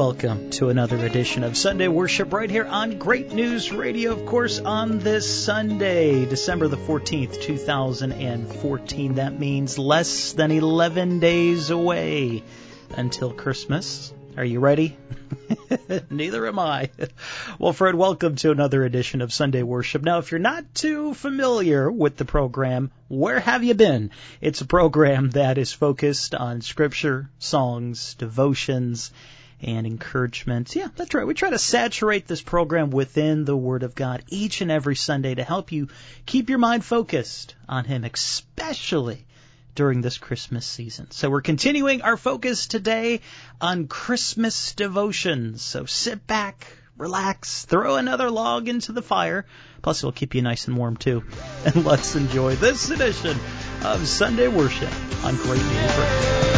welcome to another edition of Sunday Worship right here on Great News Radio, of course, on this Sunday, December the 14th, 2014. That means less than 11 days away until Christmas. Are you ready? Neither am I. Well, Fred, welcome to another edition of Sunday Worship. Now, if you're not too familiar with the program, where have you been? It's a program that is focused on scripture, songs, devotions, and encouragement. Yeah, that's right. We try to saturate this program within the Word of God each and every Sunday to help you keep your mind focused on Him, especially during this Christmas season. So we're continuing our focus today on Christmas devotions. So sit back, relax, throw another log into the fire. Plus it'll keep you nice and warm too. And let's enjoy this edition of Sunday Worship on Great News Radio.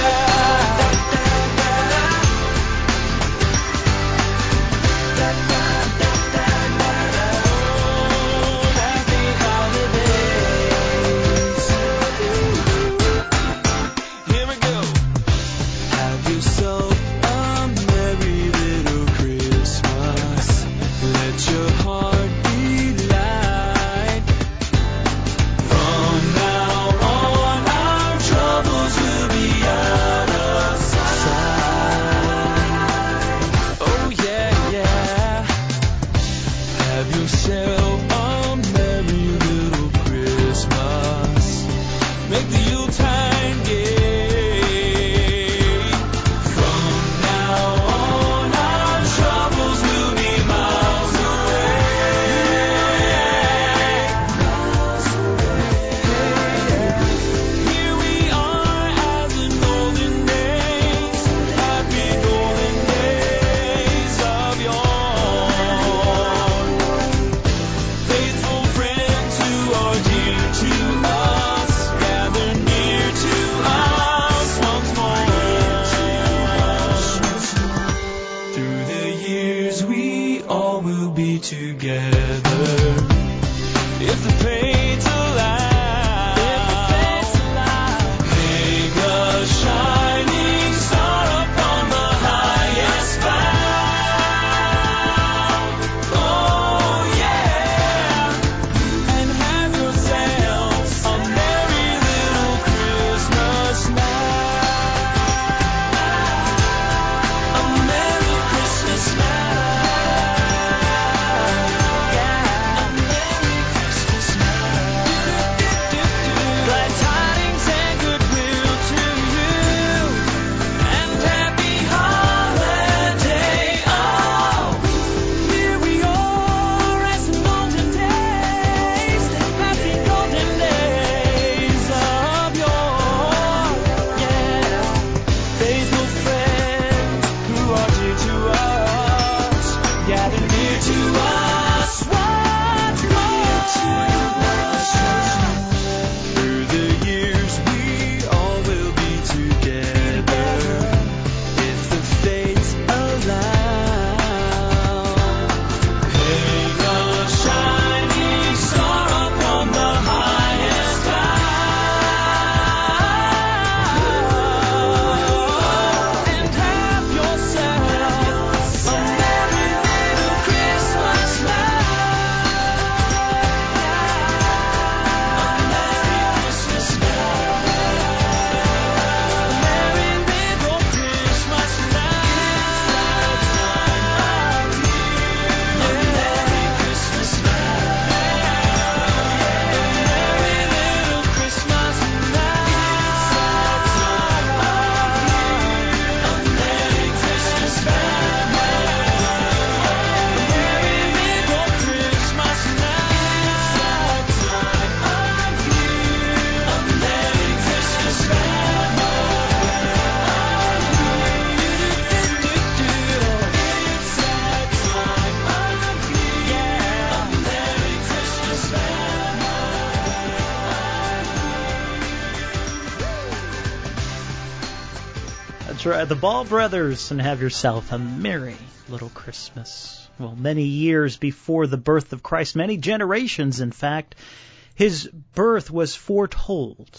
The Ball Brothers, and have yourself a merry little Christmas. Well, many years before the birth of Christ, many generations, in fact, his birth was foretold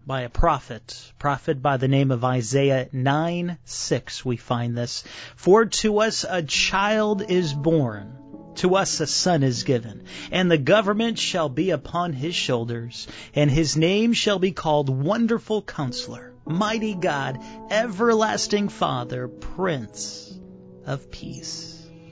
by a prophet by the name of Isaiah 9:6. We find this. For to us a child is born, to us a son is given, and the government shall be upon his shoulders, and his name shall be called Wonderful Counselor, Mighty God, Everlasting Father, Prince of Peace.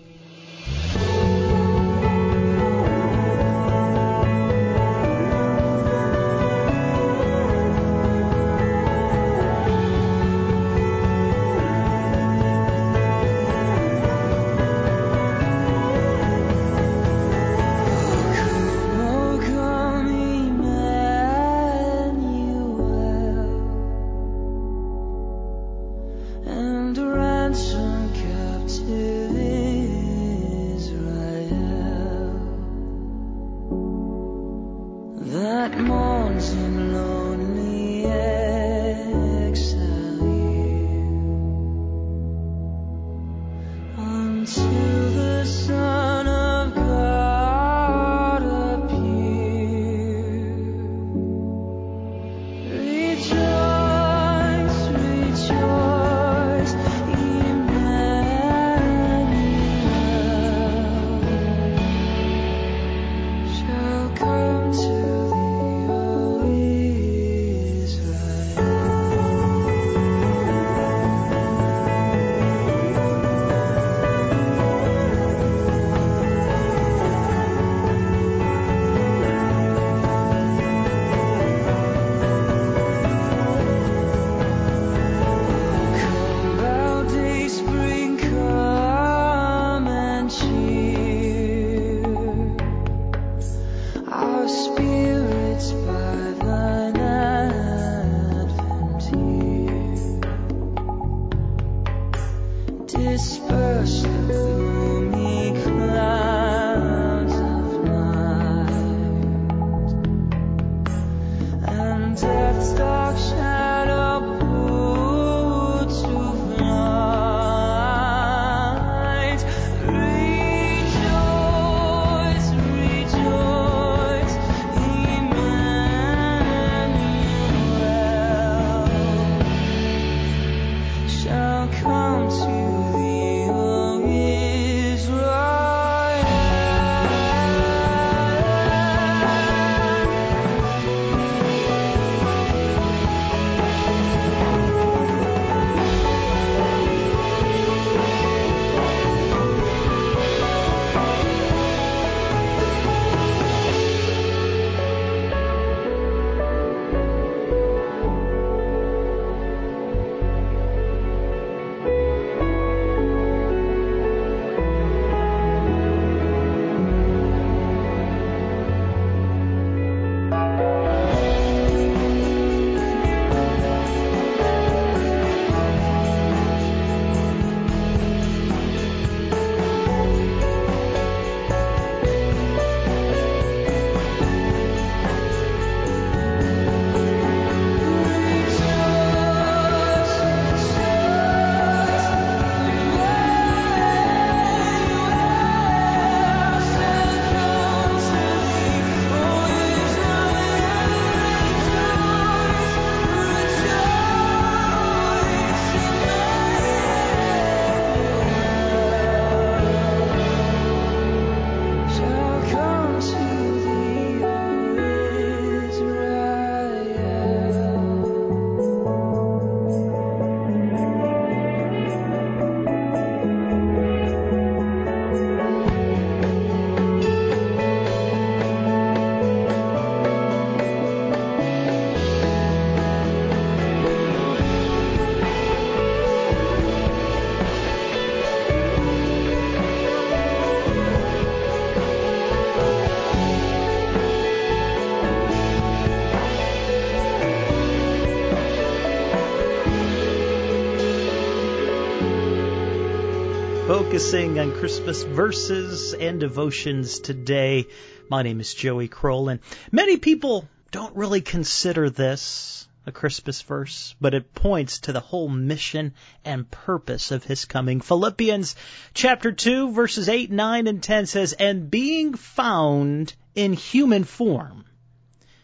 Focusing on Christmas verses and devotions today. My name is Joey Kroll, and many people don't really consider this a Christmas verse, but it points to the whole mission and purpose of His coming. Philippians chapter 2, verses 8, 9, and 10 says, "And being found in human form,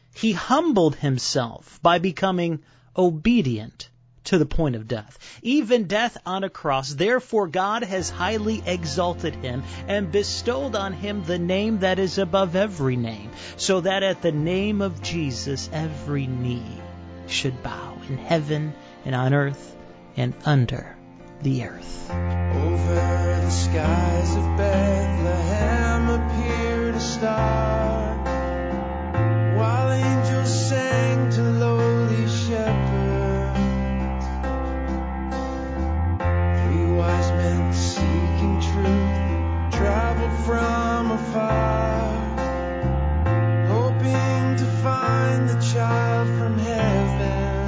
He humbled himself by becoming obedient to the point of death, even death on a cross. Therefore God has highly exalted him and bestowed on him the name that is above every name, so that at the name of Jesus every knee should bow in heaven and on earth and under the earth. Over the skies of Bethlehem appeared a star, while angels sang to lowly shepherds. Three wise men seeking truth traveled from afar, hoping to find the child from heaven.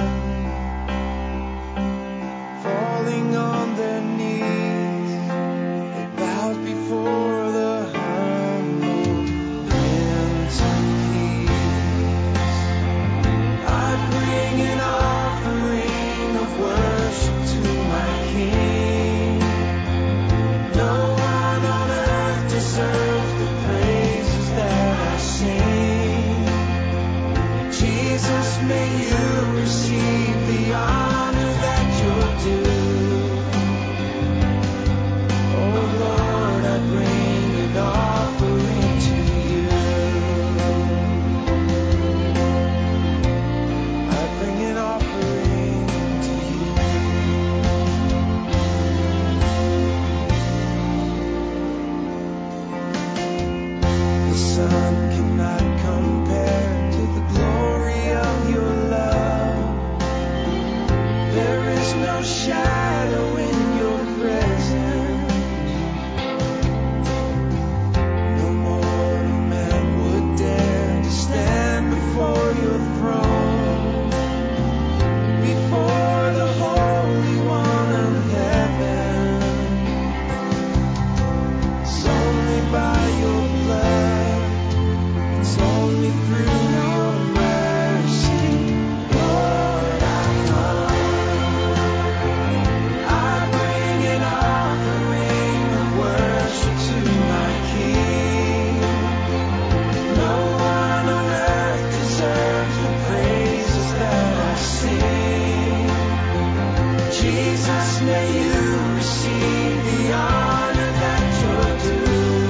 Falling on their knees, they bowed before the humble Prince of Peace. I bring an offering of worship to my King. No one on earth deserves the praises that I sing. Jesus, may you receive the honor that you're due. Oh Lord, I bring an offering to you. I bring an offering to you. The sun cannot compare to the glory of your love. There is no shadow in your presence. No mortal man would dare to stand before your throne, before the Holy One of heaven. It's only by your blood, it's only through your mercy, Lord, I bring an offering of worship to my King. No one on earth deserves the praises that I sing. Jesus, may you receive the honor that you're due.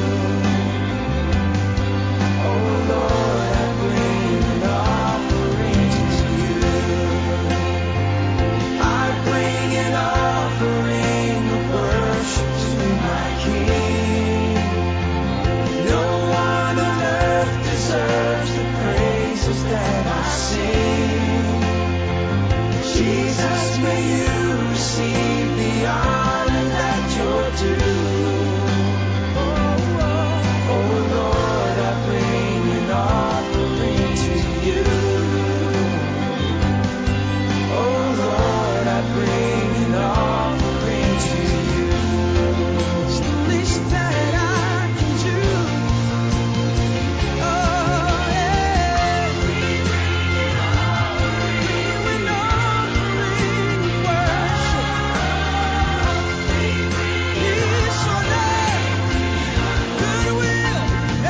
Oh Lord, I bring an offering to you. I bring an offering of worship to my King. No one on earth deserves the praises that I sing. Jesus, may you receive the honor that you're due. Oh Lord, I bring an offering to you. Oh Lord, I bring an offering to you. It's the least that I can do. Oh yeah. We bring an offering of worship. Peace on earth, goodwill,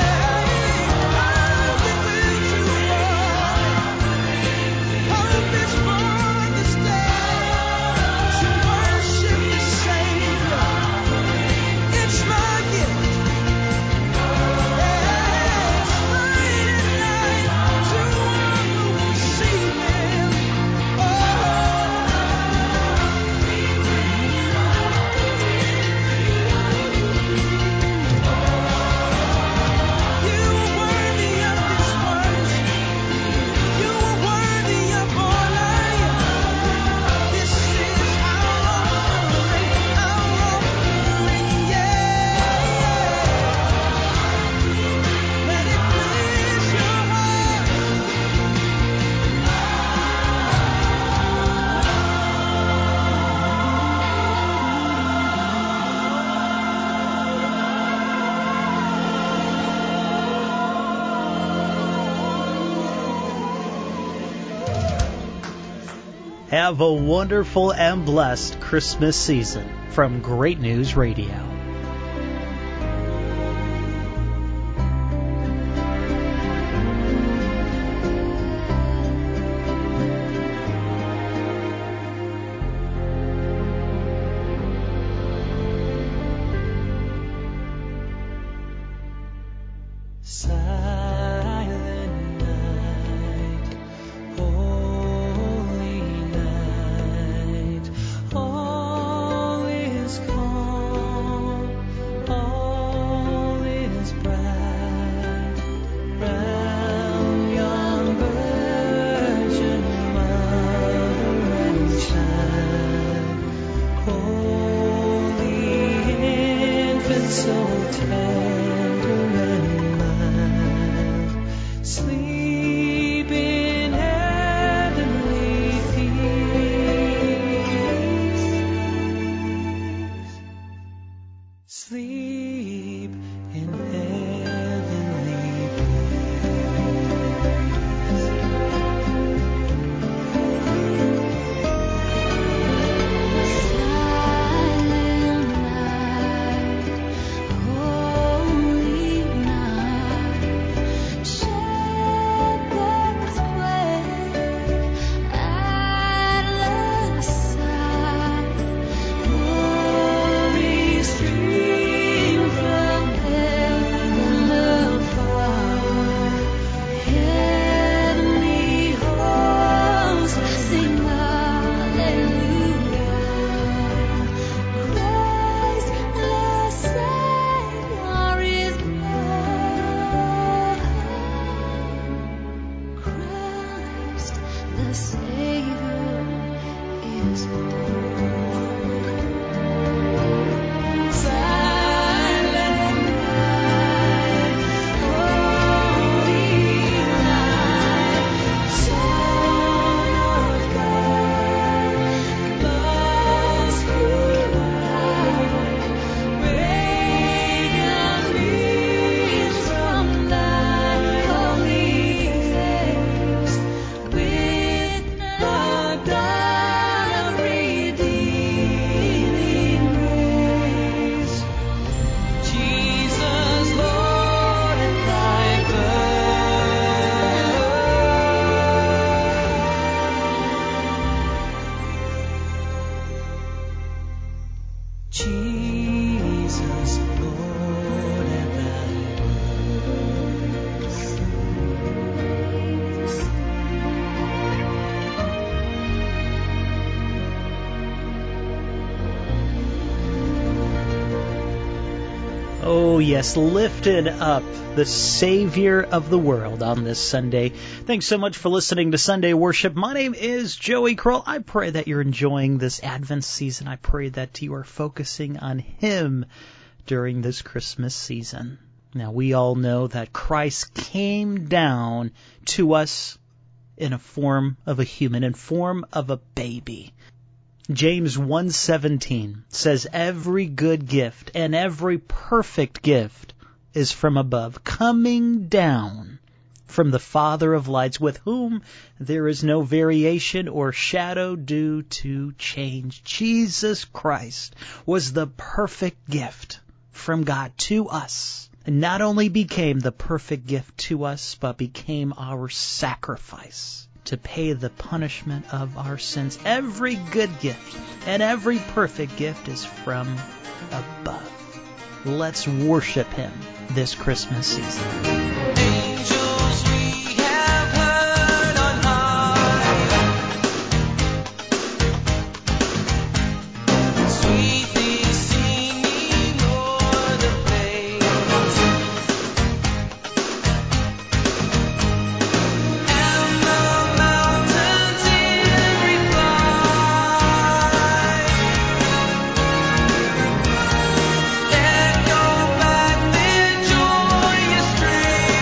goodwill to all. Hope is for this day to worship the Savior. It's my gift. It's night and night to all who will see Him. You are worthy of this worship. You are worthy of all I am. This is our offering, yeah. Let it please your heart. Have a wonderful and blessed Christmas season from Great News Radio. Silent night, holy night, all is calm, all is bright, round yon virgin mother and child, holy infant, so tender and mild, sleep in heavenly peace, sleep in heavenly Silent night, holy night, shepherds wait at the side, glory stream from heaven afar, heavenly hosts sing hallelujah. Christ the Savior is born. Christ the Savior is born. Silent night, holy night, Son of God, must provide radiant beams from thy holy face, with the dawn of redeeming grace. Jesus, Lord, at thy birth. Jesus, Lord, at thy Oh, yes, lifted up the Savior of the world on this Sunday. Thanks so much for listening to Sunday Worship. My name is Joey Kroll. I pray that you're enjoying this Advent season. I pray that you are focusing on Him during this Christmas season. Now, we all know that Christ came down to us in a form of a human, in form of a baby. James 1:17 says, "Every good gift and every perfect gift is from above, coming down from the Father of lights, with whom there is no variation or shadow due to change." Jesus Christ was the perfect gift from God to us, and not only became the perfect gift to us, but became our sacrifice to pay the punishment of our sins. Every good gift and every perfect gift is from above. Let's worship Him this Christmas season. angels we have heard on high, sweetly singing o'er the plains, and the mountains in reply. Let go back their joyous strains.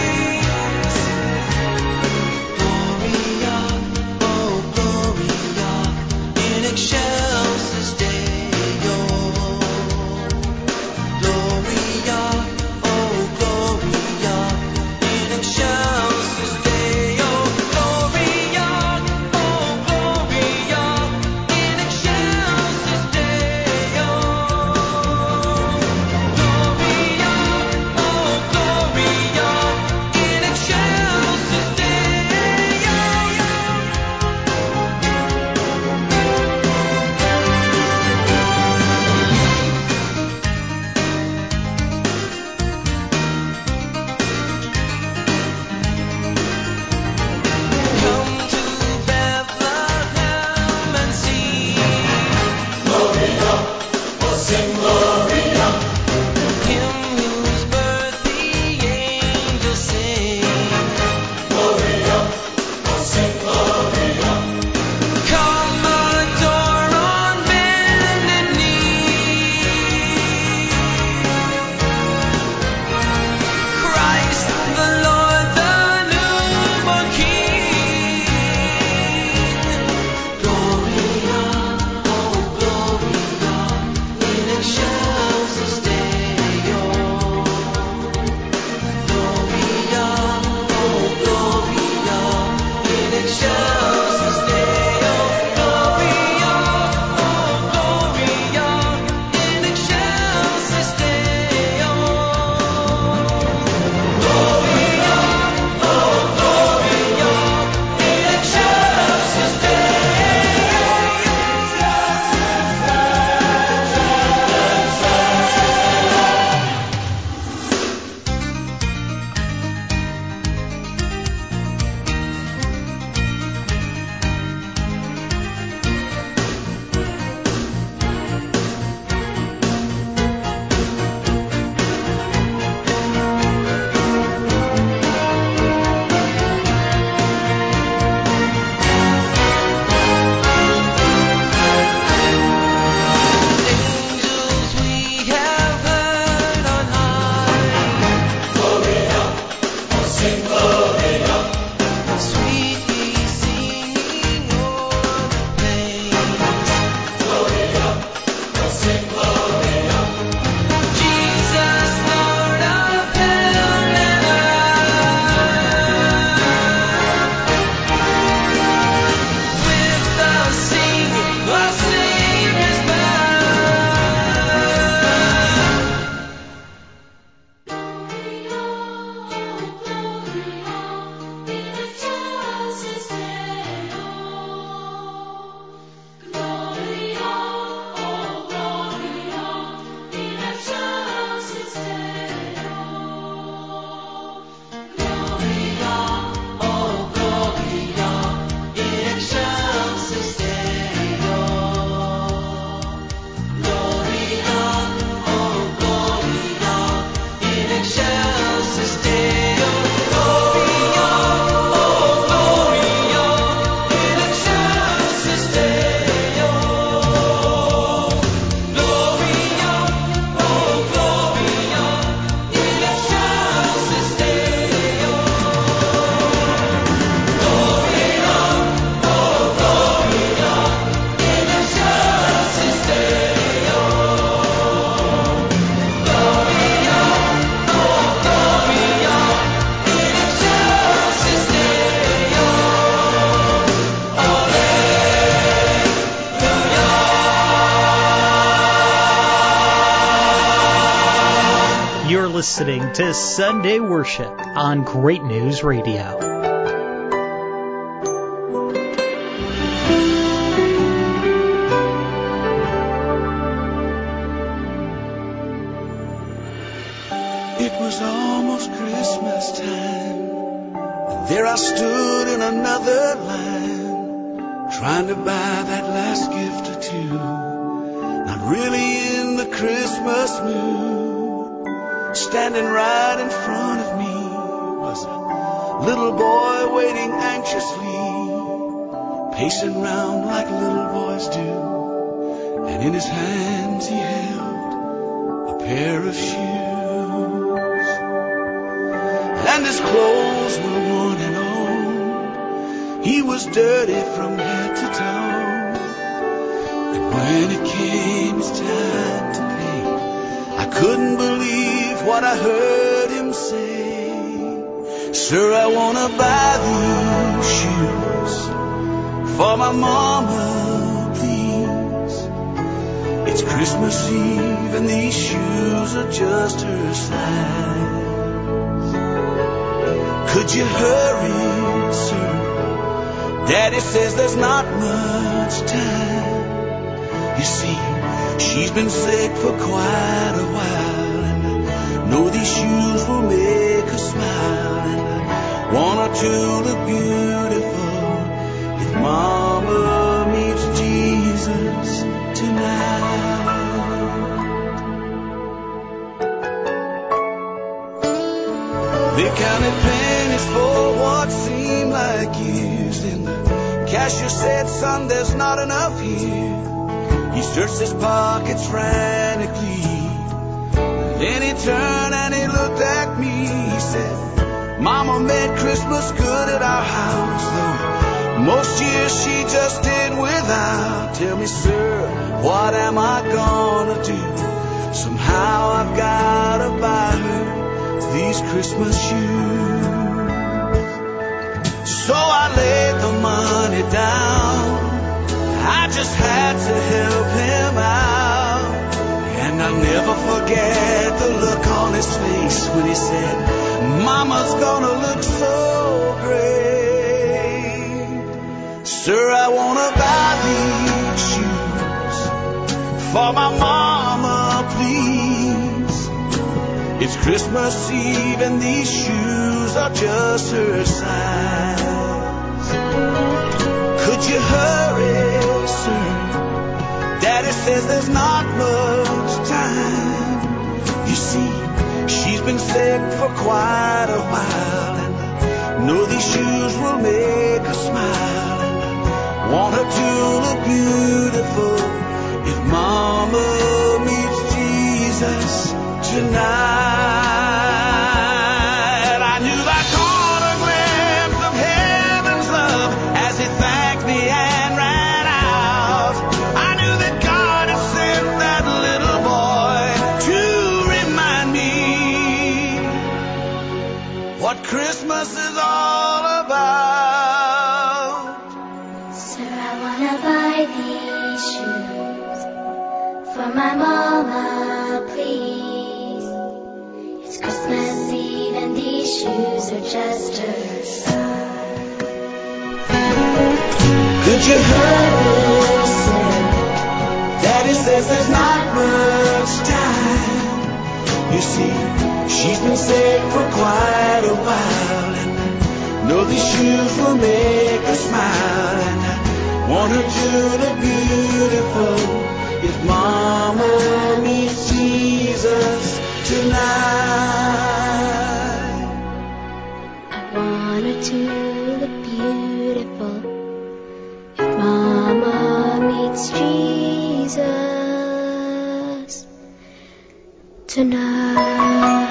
excelsis Deo, Gloria, oh Gloria, in excelsis Deo, Gloria, oh Gloria, in excelsis Deo, Gloria, oh Gloria, in excelsis Deo. You're listening to Sunday Worship on Great News Radio. It was almost Christmas time. There I stood in another line, trying to buy that last gift or two. Not really in the Christmas mood. Standing right in front of me was a little boy waiting anxiously, pacing round like little boys do. And in his hands he held a pair of shoes. And his clothes were worn and old. He was dirty from head to toe. And when it came his time to pay, I couldn't believe what I heard him say. Sir, I want to buy these shoes for my mama, please. It's Christmas Eve and these shoes are just her size. Could you hurry, sir? Daddy says there's not much time. You see, she's been sick for quite a while, and I know these shoes will make her smile, and I want her to look beautiful if Mama meets Jesus tonight. They counted pennies for what seemed like years, and the cashier said, son, there's not enough here. He searched his pockets frantically. Then he turned and he looked at me. He said, Mama made Christmas good at our house, though most years she just did without. Tell me, sir, what am I gonna do? Somehow I've gotta buy her these Christmas shoes. So I laid the money down. I just had to help him out. And I'll never forget the look on his face when he said, Mama's gonna look so great. Sir, I wanna buy these shoes for my mama, please. It's Christmas Eve and these shoes are just her size. Could you hurry, sir? Daddy says there's not much time. You see, she's been sick for quite a while, and I know these shoes will make her smile, and I want her to look beautiful if Mama meets Jesus tonight. I knew I caught a glimpse of heaven's love as he thanked me and ran out. I knew that God had sent that little boy to remind me what Christmas is all about. Sir, I wanna buy these shoes for my mama, please. It's Christmas Eve and these shoes are just her size. Could you hurry, sir? Daddy says there's not much time. You see, she's been sick for quite a while, and I know these shoes will make her smile, and I want her to look beautiful if Mama meets Jesus tonight. to look beautiful if Mama meets Jesus tonight.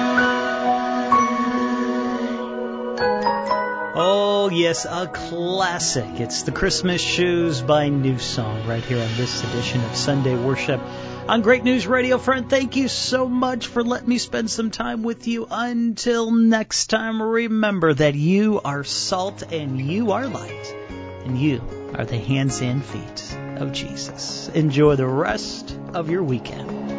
Oh, yes, a classic. It's the Christmas Shoes by New Song right here on this edition of Sunday Worship on Great News Radio. Friend, thank you so much for letting me spend some time with you. Until next time, remember that you are salt and you are light and you are the hands and feet of Jesus. Enjoy the rest of your weekend.